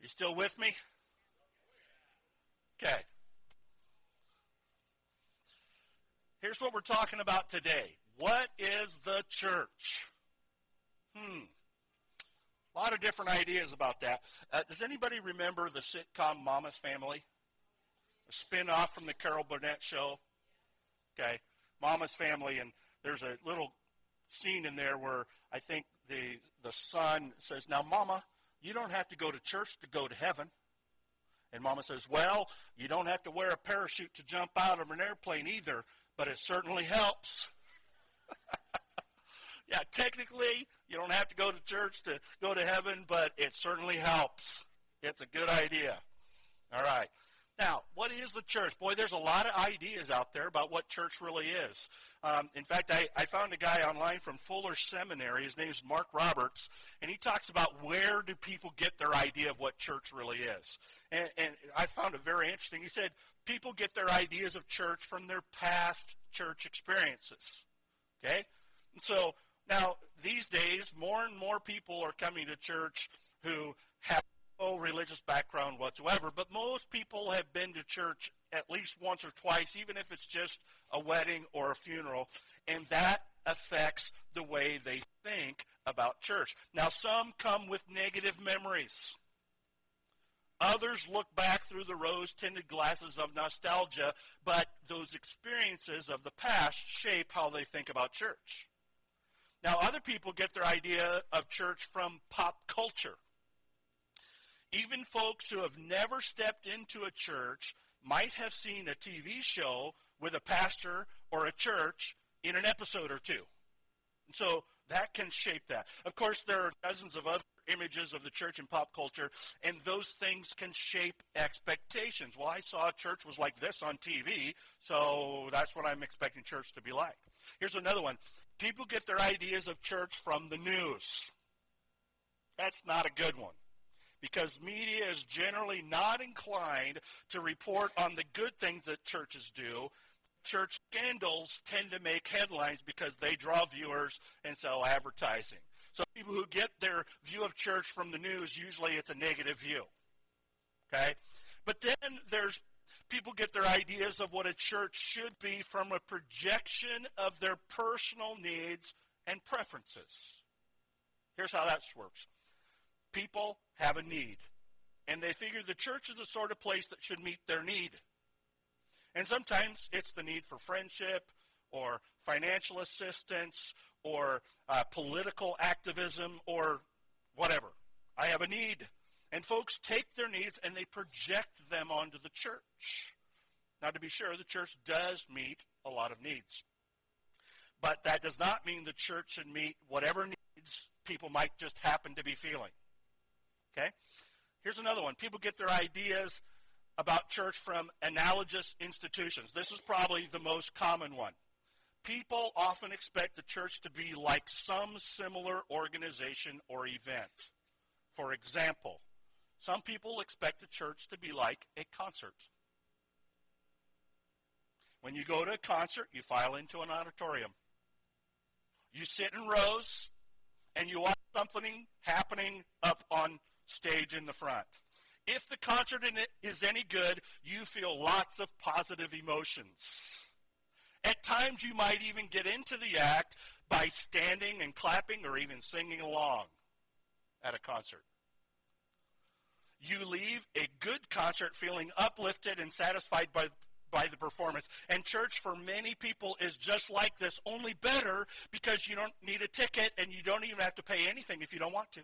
still with me? Okay. Here's what we're talking about today. What is the church? A lot of different ideas about that. Does anybody remember the sitcom Mama's Family? A spin-off from the Carol Burnett show? Okay, Mama's Family, and there's a little scene in there where I think the son says, now, Mama, you don't have to go to church to go to heaven. And Mama says, well, you don't have to wear a parachute to jump out of an airplane either, but it certainly helps. Yeah, technically, you don't have to go to church to go to heaven, but it certainly helps. It's a good idea. All right. Now, what is the church? Boy, there's a lot of ideas out there about what church really is. In fact, I found a guy online from Fuller Seminary. His name is Mark Roberts, and he talks about where do people get their idea of what church really is. And I found it very interesting. He said people get their ideas of church from their past church experiences. Okay? And so now, these days, more and more people are coming to church who have no religious background whatsoever, but most people have been to church at least once or twice, even if it's just a wedding or a funeral, and that affects the way they think about church. Now, some come with negative memories. Others look back through the rose-tinted glasses of nostalgia, but those experiences of the past shape how they think about church. Now, other people get their idea of church from pop culture. Even folks who have never stepped into a church might have seen a TV show with a pastor or a church in an episode or two. And so that can shape that. Of course, there are dozens of other images of the church in pop culture, and those things can shape expectations. Well, I saw a church was like this on TV, so that's what I'm expecting church to be like. Here's another one. People get their ideas of church from the news. That's not a good one, because media is generally not inclined to report on the good things that churches do. Church scandals tend to make headlines because they draw viewers and sell advertising. So people who get their view of church from the news, usually it's a negative view. Okay? But then there's people get their ideas of what a church should be from a projection of their personal needs and preferences. Here's how that works. People have a need, and they figure the church is the sort of place that should meet their need. And sometimes it's the need for friendship or financial assistance or political activism or whatever. I have a need. And folks take their needs and they project them onto the church. Now, to be sure, the church does meet a lot of needs. But that does not mean the church should meet whatever needs people might just happen to be feeling. Okay? Here's another one. People get their ideas about church from analogous institutions. This is probably the most common one. People often expect the church to be like some similar organization or event. For example, some people expect the church to be like a concert. When you go to a concert, you file into an auditorium. You sit in rows, and you watch something happening up on stage in the front. If the concert is any good, you feel lots of positive emotions. At times, you might even get into the act by standing and clapping or even singing along at a concert. You leave a good concert feeling uplifted and satisfied by the performance. And church, for many people, is just like this, only better because you don't need a ticket and you don't even have to pay anything if you don't want to.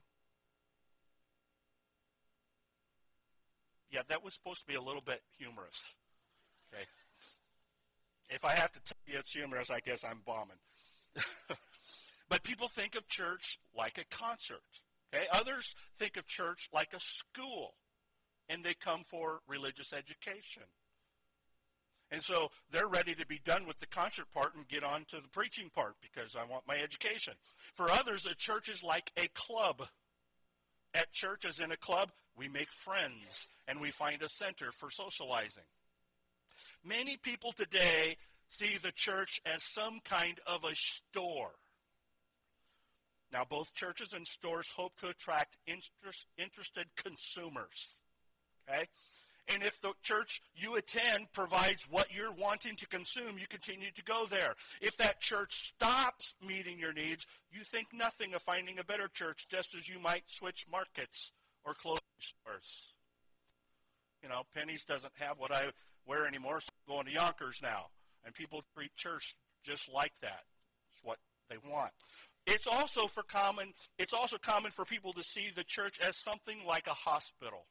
Yeah, that was supposed to be a little bit humorous. Okay. If I have to tell you it's humorous, I guess I'm bombing. But people think of church like a concert. Okay? Others think of church like a school, and they come for religious education. And so they're ready to be done with the concert part and get on to the preaching part because I want my education. For others, a church is like a club. At church, as in a club, we make friends, and we find a center for socializing. Many people today see the church as some kind of a store. Now, both churches and stores hope to attract interested consumers, okay? And if the church you attend provides what you're wanting to consume, you continue to go there. If that church stops meeting your needs, you think nothing of finding a better church, just as you might switch markets or clothing stores. You know, Penny's doesn't have what I wear anymore, so I'm going to Yonkers now. And people treat church just like that. It's what they want. It's also common for people to see the church as something like a hospital.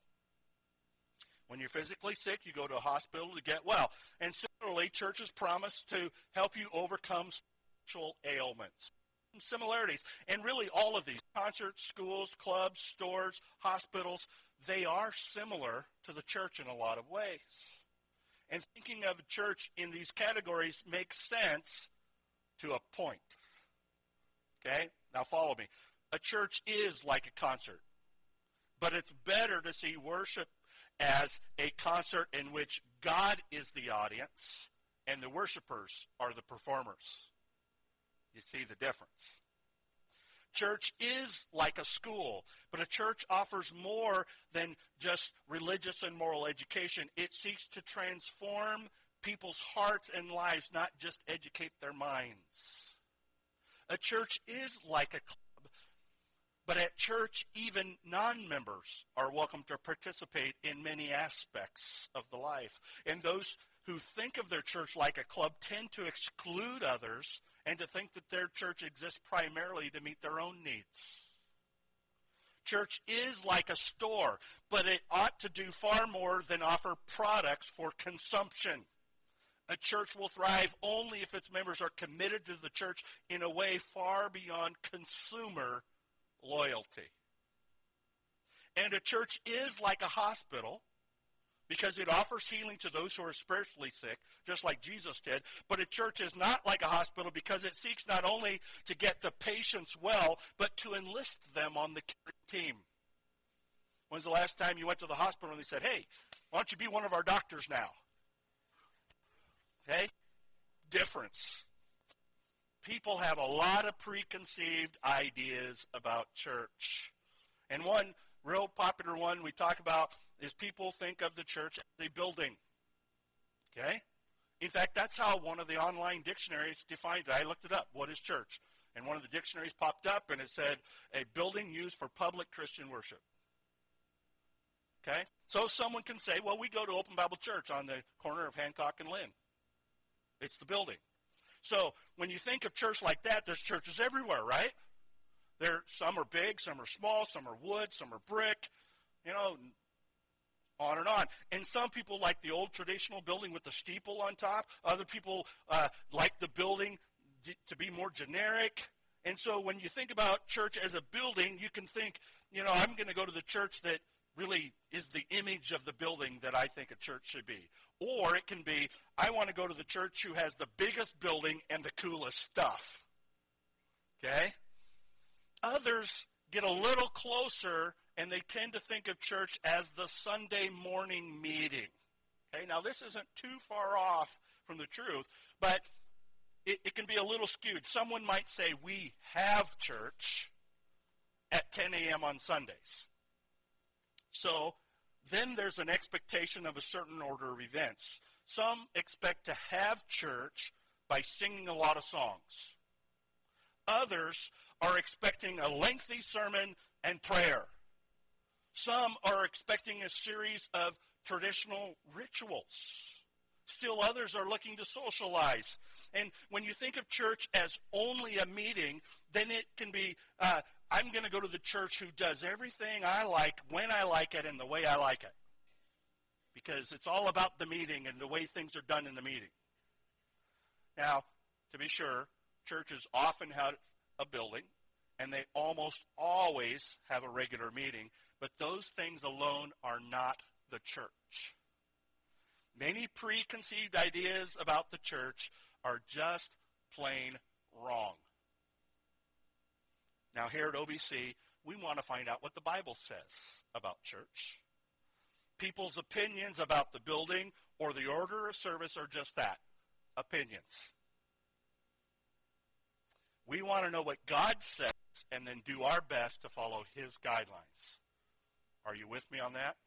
When you're physically sick, you go to a hospital to get well. And similarly, churches promise to help you overcome spiritual ailments. Some similarities. And really all of these, concerts, schools, clubs, stores, hospitals, they are similar to the church in a lot of ways. And thinking of the church in these categories makes sense to a point. Okay? Now follow me. A church is like a concert. But it's better to see worship as a concert in which God is the audience and the worshipers are the performers. You see the difference. Church is like a school, but a church offers more than just religious and moral education. It seeks to transform people's hearts and lives, not just educate their minds. A church is like a club. But at church, even non-members are welcome to participate in many aspects of the life. And those who think of their church like a club tend to exclude others and to think that their church exists primarily to meet their own needs. Church is like a store, but it ought to do far more than offer products for consumption. A church will thrive only if its members are committed to the church in a way far beyond consumer loyalty. And a church is like a hospital because it offers healing to those who are spiritually sick, just like Jesus did. But a church is not like a hospital because it seeks not only to get the patients well, but to enlist them on the team. When's the last time you went to the hospital and they said, hey, why don't you be one of our doctors now? Okay? Difference. People have a lot of preconceived ideas about church. And one real popular one we talk about is people think of the church as a building. Okay? In fact, that's how one of the online dictionaries defined it. I looked it up. What is church? And one of the dictionaries popped up and it said, a building used for public Christian worship. Okay? So someone can say, well, we go to Open Bible Church on the corner of Hancock and Lynn. It's the building. So when you think of church like that, there's churches everywhere, right? Some are big, some are small, some are wood, some are brick, on and on. And some people like the old traditional building with the steeple on top. Other people like the building to be more generic. And so when you think about church as a building, you can think, I'm going to go to the church that really is the image of the building that I think a church should be. Or it can be, I want to go to the church who has the biggest building and the coolest stuff. Okay? Others get a little closer, and they tend to think of church as the Sunday morning meeting. Okay? Now, this isn't too far off from the truth, but it can be a little skewed. Someone might say, we have church at 10 a.m. on Sundays. So then there's an expectation of a certain order of events. Some expect to have church by singing a lot of songs. Others are expecting a lengthy sermon and prayer. Some are expecting a series of traditional rituals. Still others are looking to socialize. And when you think of church as only a meeting, then it can be, I'm going to go to the church who does everything I like, when I like it, and the way I like it. Because it's all about the meeting and the way things are done in the meeting. Now, to be sure, churches often have a building, and they almost always have a regular meeting, but those things alone are not the church. Many preconceived ideas about the church are just plain wrong. Now, here at OBC, we want to find out what the Bible says about church. People's opinions about the building or the order of service are just that, opinions. We want to know what God says and then do our best to follow his guidelines. Are you with me on that?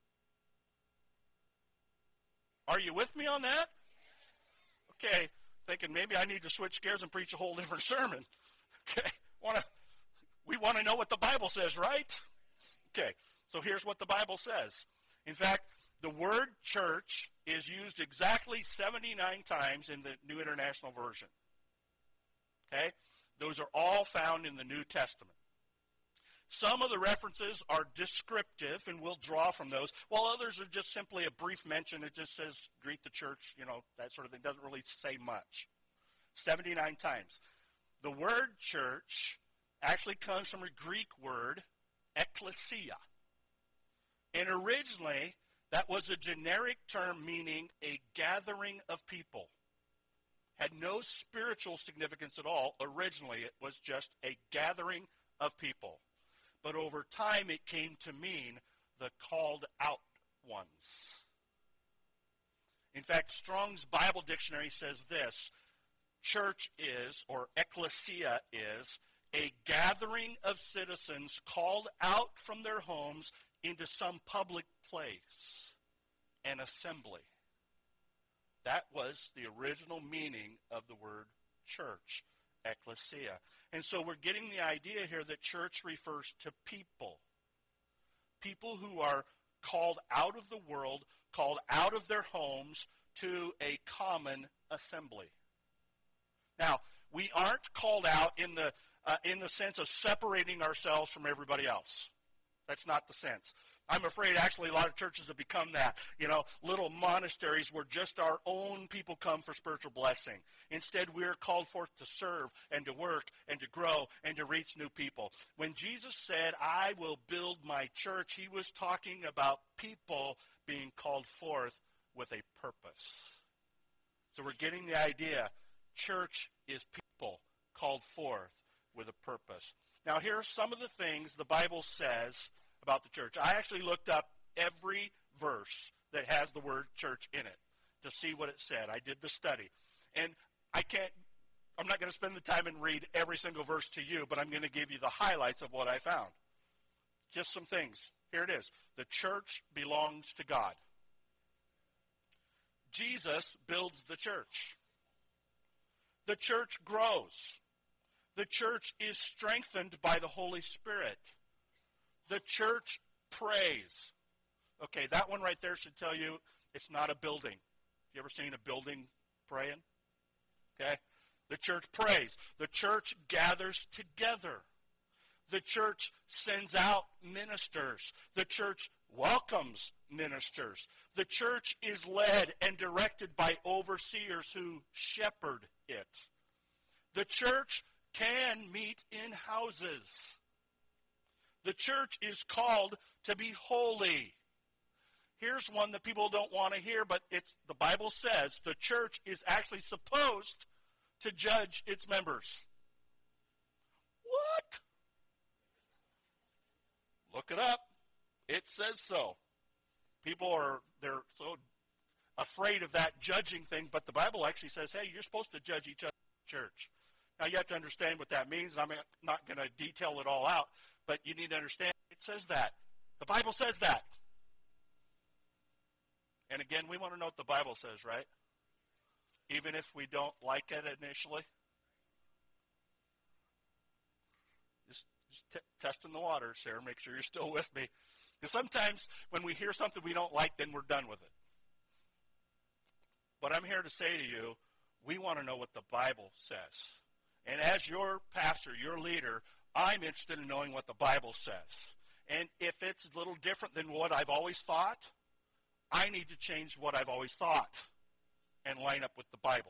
Are you with me on that? Okay, thinking maybe I need to switch gears and preach a whole different sermon. Okay, we want to know what the Bible says, right? Okay, so here's what the Bible says. In fact, the word church is used exactly 79 times in the New International Version. Okay? Those are all found in the New Testament. Some of the references are descriptive, and we'll draw from those, while others are just simply a brief mention. It just says, greet the church, that sort of thing. Doesn't really say much. 79 times. The word church actually comes from a Greek word, ekklesia. And originally, that was a generic term meaning a gathering of people. Had no spiritual significance at all. Originally, it was just a gathering of people. But over time, it came to mean the called out ones. In fact, Strong's Bible Dictionary says this: church is, or ekklesia is, a gathering of citizens called out from their homes into some public place, an assembly. That was the original meaning of the word church, ekklesia. And so we're getting the idea here that church refers to people. People who are called out of the world, called out of their homes to a common assembly. Now, we aren't called out in the sense of separating ourselves from everybody else. That's not the sense. I'm afraid actually a lot of churches have become that. Little monasteries where just our own people come for spiritual blessing. Instead, we're called forth to serve and to work and to grow and to reach new people. When Jesus said, I will build my church, he was talking about people being called forth with a purpose. So we're getting the idea. Church is people called forth with a purpose. Now, here are some of the things the Bible says about the church. I actually looked up every verse that has the word church in it to see what it said. I did the study. And I'm not going to spend the time and read every single verse to you, but I'm going to give you the highlights of what I found. Just some things. Here it is. The church belongs to God. Jesus builds the church. The church grows. The church is strengthened by the Holy Spirit. The church prays. Okay, that one right there should tell you it's not a building. Have you ever seen a building praying? Okay? The church prays. The church gathers together. The church sends out ministers. The church welcomes ministers. The church is led and directed by overseers who shepherd it. The church can meet in houses. The church is called to be holy. Here's one that people don't want to hear, but the Bible says the church is actually supposed to judge its members. What? Look it up. It says so. They're so afraid of that judging thing, but the Bible actually says, hey, you're supposed to judge each other in church. Now, you have to understand what that means, and I'm not going to detail it all out, but you need to understand it says that. The Bible says that. And again, we want to know what the Bible says, right? Even if we don't like it initially. Just testing the waters here. Make sure you're still with me. Because sometimes when we hear something we don't like, then we're done with it. But I'm here to say to you, we want to know what the Bible says. And as your pastor, your leader, I'm interested in knowing what the Bible says. And if it's a little different than what I've always thought, I need to change what I've always thought and line up with the Bible.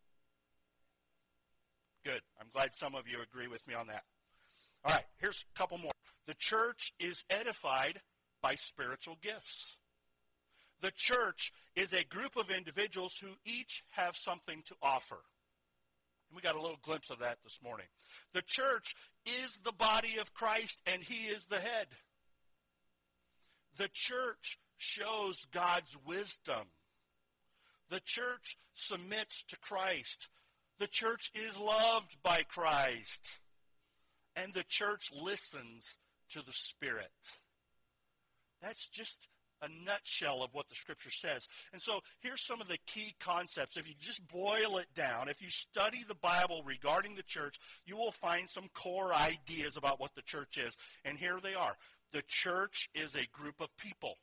Good. I'm glad some of you agree with me on that. All right, here's a couple more. The church is edified by spiritual gifts. The church is a group of individuals who each have something to offer. And we got a little glimpse of that this morning. The church is the body of Christ, and he is the head. The church shows God's wisdom. The church submits to Christ. The church is loved by Christ. and the church listens to the Spirit. That's just a nutshell of what the Scripture says. And so here's some of the key concepts. If you just boil it down, if you study the Bible regarding the church, you will find some core ideas about what the church is. And here they are. The church is a group of people.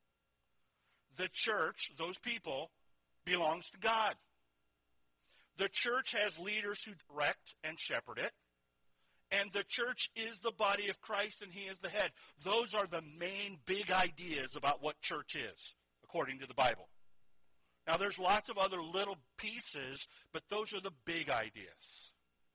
The church, those people, belongs to God. The church has leaders who direct and shepherd it. And the church is the body of Christ, and he is the head. Those are the main big ideas about what church is, according to the Bible. Now, there's lots of other little pieces, but those are the big ideas.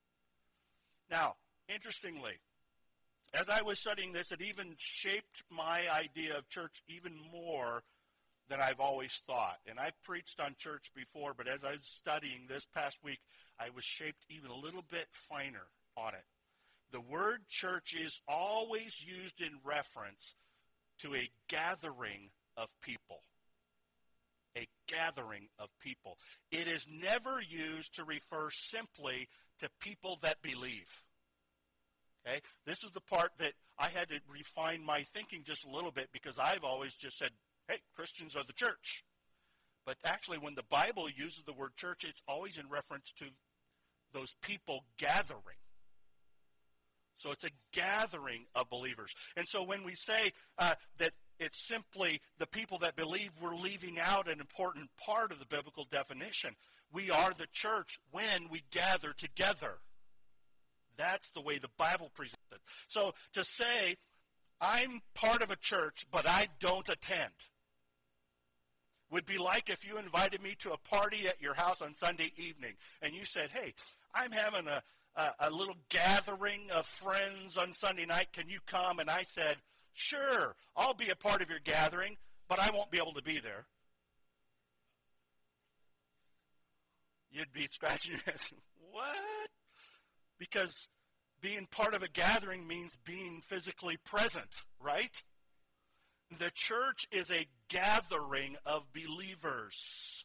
Now, interestingly, as I was studying this, it even shaped my idea of church even more than I've always thought. And I've preached on church before, but as I was studying this past week, I was shaped even a little bit finer on it. The word church is always used in reference to a gathering of people. A gathering of people. It is never used to refer simply to people that believe. Okay? This is the part that I had to refine my thinking just a little bit, because I've always just said, hey, Christians are the church. But actually, when the Bible uses the word church, it's always in reference to those people gathering. So it's a gathering of believers. And so when we say that it's simply the people that believe, we're leaving out an important part of the biblical definition. We are the church when we gather together. That's the way the Bible presents it. So to say, I'm part of a church, but I don't attend, would be like if you invited me to a party at your house on Sunday evening, and you said, hey, I'm having a little gathering of friends on Sunday night. Can you come? And I said, sure, I'll be a part of your gathering, but I won't be able to be there. You'd be scratching your head. What? Because being part of a gathering means being physically present, right? The church is a gathering of believers.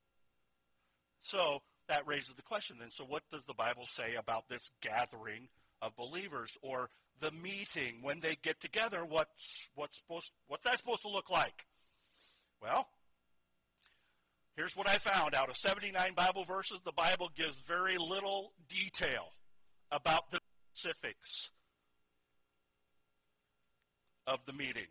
So that raises the question then, so what does the Bible say about this gathering of believers, or the meeting when they get together? What's that supposed to look like? Well, here's what I found. Out of 79 Bible verses, the Bible gives very little detail about the specifics of the meeting.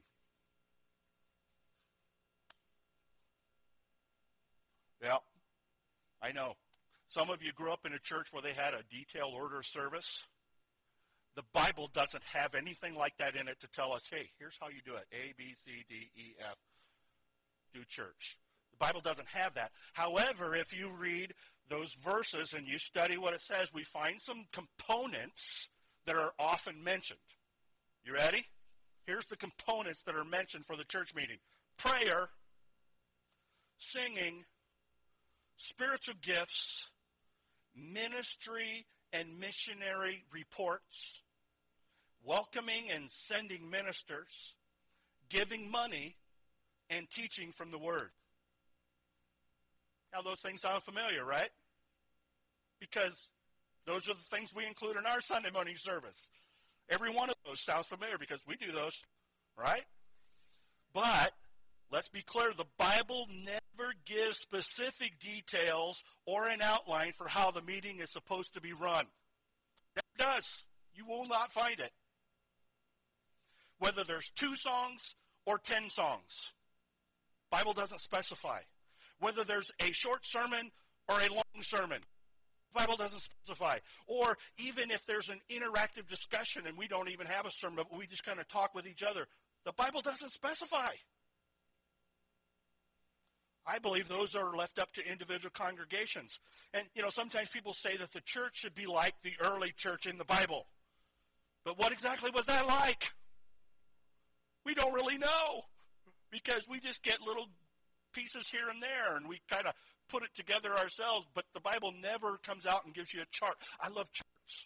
Yeah, I know. Some of you grew up in a church where they had a detailed order of service. The Bible doesn't have anything like that in it to tell us, hey, here's how you do it. A, B, C, D, E, F. Do church. The Bible doesn't have that. However, if you read those verses and you study what it says, we find some components that are often mentioned. You ready? Here's the components that are mentioned for the church meeting. Prayer, singing, spiritual gifts, ministry and missionary reports, welcoming and sending ministers, giving money, and teaching from the Word. Now, those things sound familiar, right? Because those are the things we include in our Sunday morning service. Every one of those sounds familiar because we do those, right? But let's be clear, the Bible never gives specific details or an outline for how the meeting is supposed to be run. It does. You will not find it. Whether there's 2 songs or 10 songs, Bible doesn't specify. Whether there's a short sermon or a long sermon, the Bible doesn't specify. Or even if there's an interactive discussion and we don't even have a sermon, but we just kind of talk with each other, the Bible doesn't specify. I believe those are left up to individual congregations. And, sometimes people say that the church should be like the early church in the Bible. But what exactly was that like? We don't really know, because we just get little pieces here and there, and we kind of put it together ourselves, but the Bible never comes out and gives you a chart. I love charts.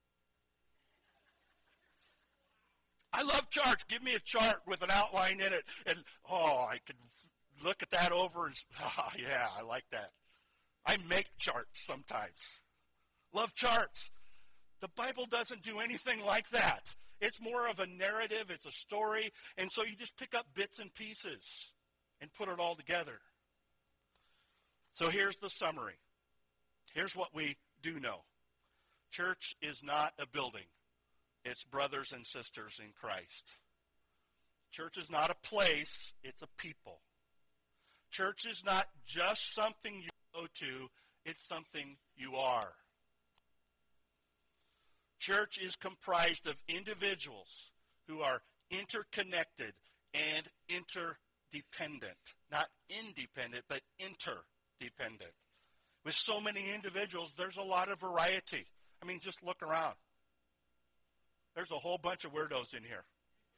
I love charts. Give me a chart with an outline in it, and, I could look at that over and, yeah, I like that. I make charts sometimes. Love charts. The Bible doesn't do anything like that. It's more of a narrative. It's a story. And so you just pick up bits and pieces and put it all together. So here's the summary. Here's what we do know. Church is not a building. It's brothers and sisters in Christ. Church is not a place. It's a people. Church is not just something you go to. It's something you are. Church is comprised of individuals who are interconnected and interdependent. Not independent, but interdependent. With so many individuals, there's a lot of variety. I mean, just look around. There's a whole bunch of weirdos in here.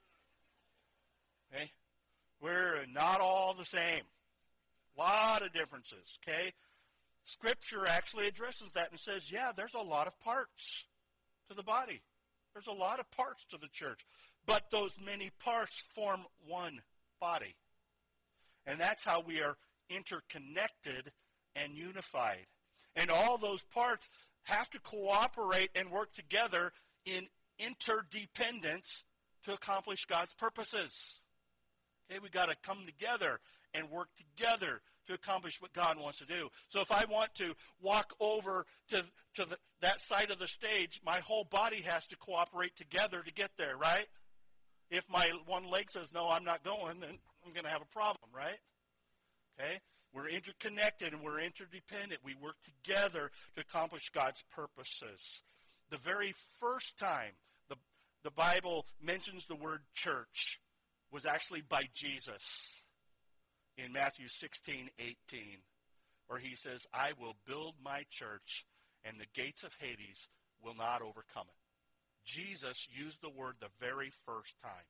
Okay? We're not all the same. A lot of differences, okay? Scripture actually addresses that and says, yeah, there's a lot of parts to the body. There's a lot of parts to the church. But those many parts form one body. And that's how we are interconnected and unified. And all those parts have to cooperate and work together in interdependence to accomplish God's purposes. Okay, we got to come together and work together to accomplish what God wants to do. So if I want to walk over to that side of the stage, my whole body has to cooperate together to get there, right? If my one leg says, no, I'm not going, then I'm going to have a problem, right? Okay? We're interconnected and we're interdependent. We work together to accomplish God's purposes. The very first time the Bible mentions the word church was actually by Jesus in Matthew 16:18, where he says, I will build my church and the gates of Hades will not overcome it. Jesus used the word the very first time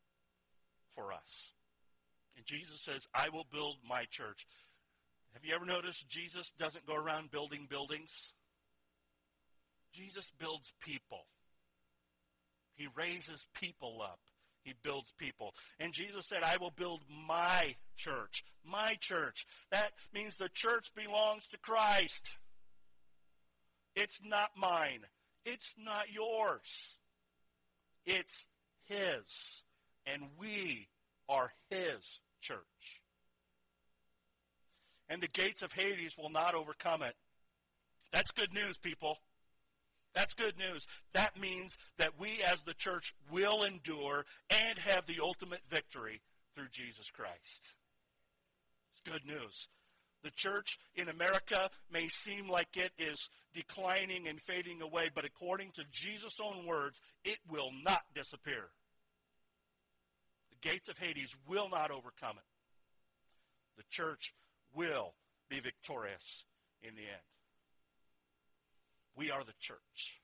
for us. And Jesus says, I will build my church. Have you ever noticed Jesus doesn't go around building buildings? Jesus builds people. He raises people up. He builds people. And Jesus said, I will build my church. My church. That means the church belongs to Christ. It's not mine. It's not yours. It's his. And we are his church. And the gates of Hades will not overcome it. That's good news, people. That's good news. That means that we as the church will endure and have the ultimate victory through Jesus Christ. It's good news. The church in America may seem like it is declining and fading away, but according to Jesus' own words, it will not disappear. The gates of Hades will not overcome it. The church will be victorious in the end. We are the church.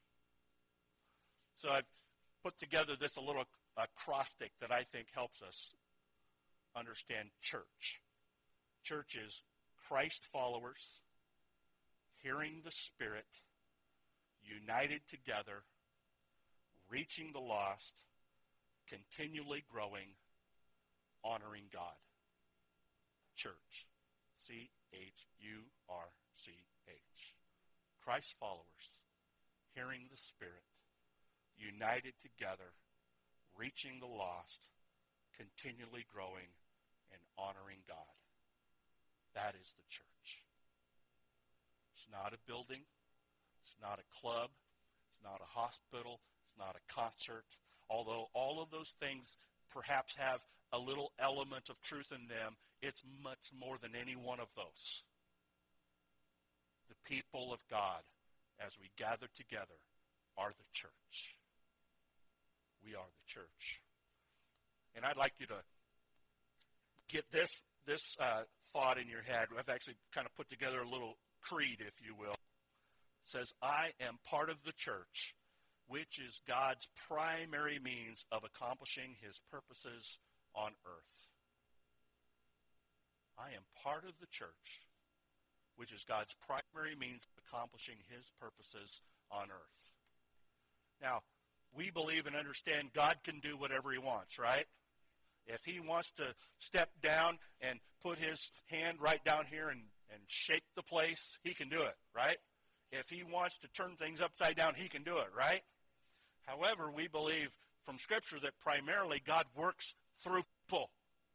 So I've put together this a little acrostic that I think helps us understand church. Church is Christ followers, hearing the Spirit, united together, reaching the lost, continually growing, honoring God. Church. C-H-U-R-C-H. Christ followers, hearing the Spirit, united together, reaching the lost, continually growing, and honoring God. That is the church. It's not a building. It's not a club. It's not a hospital. It's not a concert. Although all of those things perhaps have a little element of truth in them, it's much more than any one of those. The people of God, as we gather together, are the church. We are the church. And I'd like you to get this thought in your head. I've actually kind of put together a little creed, if you will. It says, I am part of the church, which is God's primary means of accomplishing his purposes on earth. I am part of the church, which is God's primary means of accomplishing his purposes on earth. Now, we believe and understand God can do whatever he wants, right? If he wants to step down and put his hand right down here and shake the place, he can do it, right? If he wants to turn things upside down, he can do it, right? However, we believe from Scripture that primarily God works through people.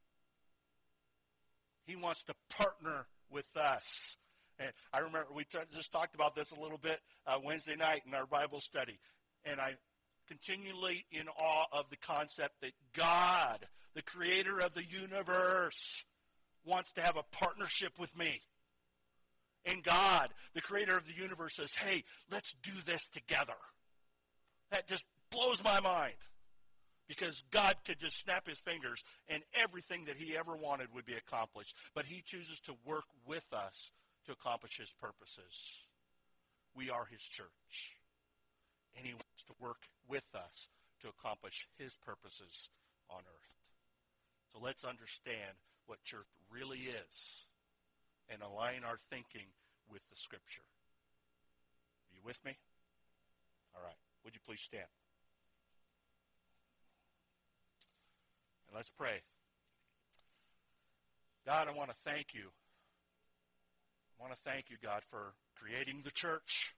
He wants to partner with us. And I remember we just talked about this a little bit Wednesday night in our Bible study. And I'm continually in awe of the concept that God, the creator of the universe, wants to have a partnership with me. And God, the creator of the universe, says, hey, let's do this together. That just blows my mind. Because God could just snap his fingers and everything that he ever wanted would be accomplished. But he chooses to work with us to accomplish his purposes. We are his church. And he wants to work with us to accomplish his purposes on earth. So let's understand what church really is and align our thinking with the Scripture. Are you with me? All right. Would you please stand? And let's pray. God, I want to thank you. I want to thank you, God, for creating the church.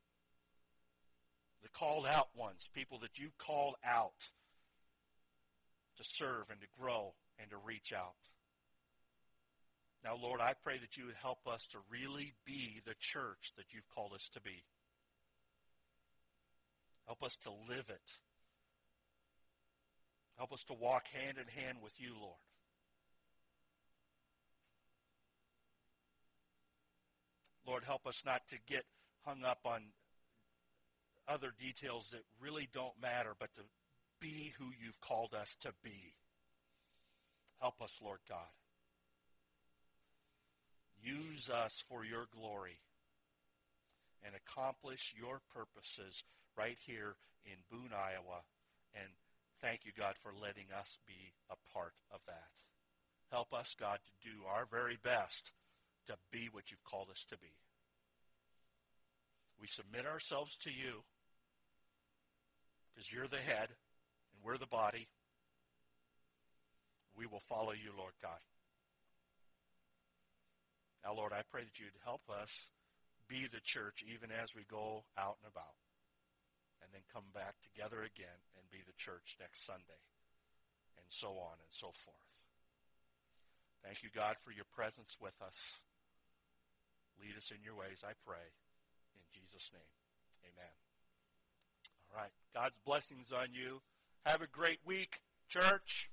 The called out ones, people that you called out to serve and to grow and to reach out. Now, Lord, I pray that you would help us to really be the church that you've called us to be. Help us to live it. Help us to walk hand in hand with you, Lord. Lord, help us not to get hung up on other details that really don't matter, but to be who you've called us to be. Help us, Lord God. Use us for your glory and accomplish your purposes right here in Boone, Iowa. And thank you, God, for letting us be a part of that. Help us, God, to do our very best to be what you've called us to be. We submit ourselves to you because you're the head and we're the body. We will follow you, Lord God. Now, Lord, I pray that you'd help us be the church even as we go out and about, and then come back together again and be the church next Sunday, and so on and so forth. Thank you, God, for your presence with us. Lead us in your ways, I pray. In Jesus' name, amen. All right. God's blessings on you. Have a great week, church.